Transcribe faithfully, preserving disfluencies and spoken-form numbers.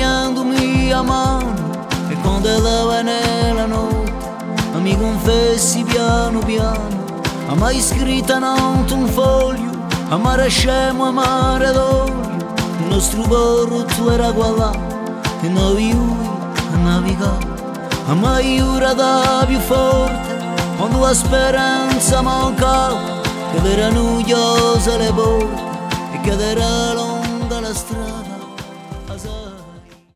prendendomi a mano, e quando lava nella notte mi confessi piano piano, a mai scritta non un foglio, amare scemo, amare d'olio, il nostro porto era qua e noi a navigare, a mai ora da più forte, quando la speranza mancava, che era noiosa le porte e che era lunga la strada.